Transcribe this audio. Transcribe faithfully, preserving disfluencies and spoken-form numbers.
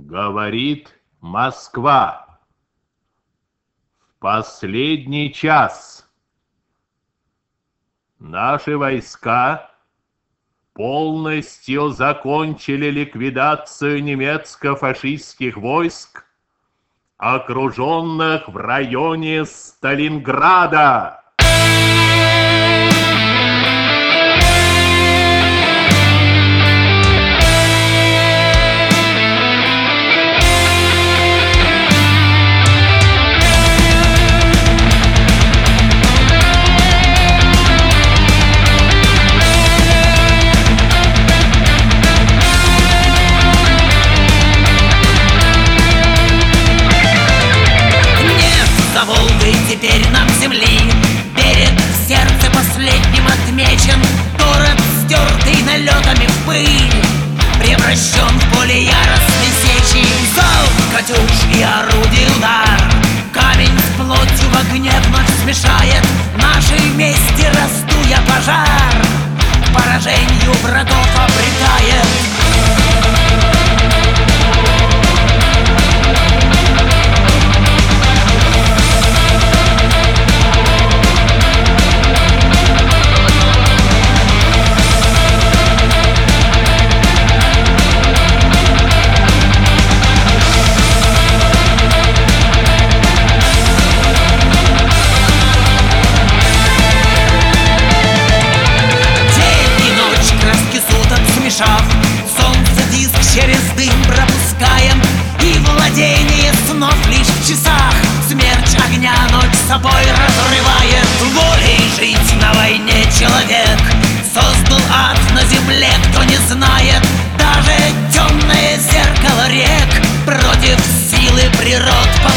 Говорит Москва. В последний час наши войска полностью закончили ликвидацию немецко-фашистских войск, окруженных в районе Сталинграда. Теперь нам земли берег в сердце последним отмечен. Город, стертый налетами в пыль, превращен в поле яростной сечи. Залп катюш и орудий удар, камень с плотью в огне вновь смешает. Нашей мести раздуя пожар, к поражению врагов обретает. Солнце диск через дым пропускаем, и владение снов лишь в часах. Смерч огня ночь собой разрывает. Волей жить на войне человек создал ад на земле, кто не знает. Даже темное зеркало рек против силы природ